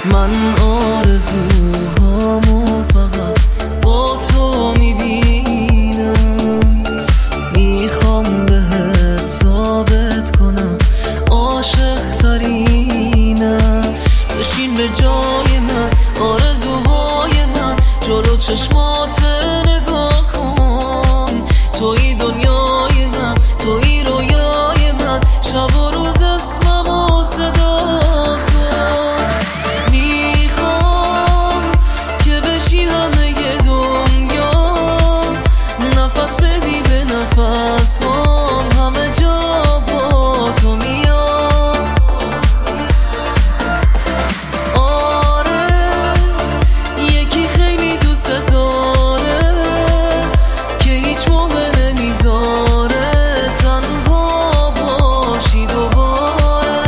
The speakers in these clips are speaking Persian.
من آرزوهامو فقط با تو میبینم، میخوام بهت ثابت کنم عاشق ترینم. بشین به جای من، آرزوهای من جلو چشمات نگاه کن. توی دنیای من، توی رویای من، شب و روز اسممو صدا کن. میخوام که بشی همه دنیا، نفس بدی به نفس هم، همه جا با تو میام. آره یکی خیلی دوست داره که هیچ موقع نمیذاره تنها باشی دوباره.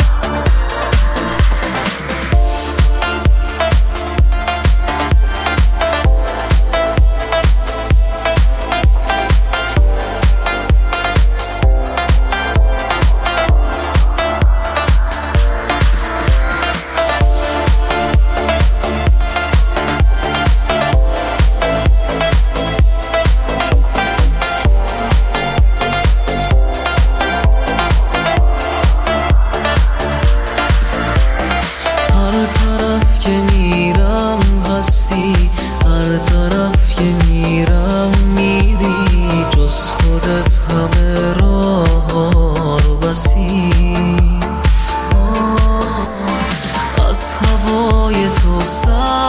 هر طرف که میرم هستی، هر طرف که میرم میری، جز خودت همه راه ها رو بستی. از هوای تو سر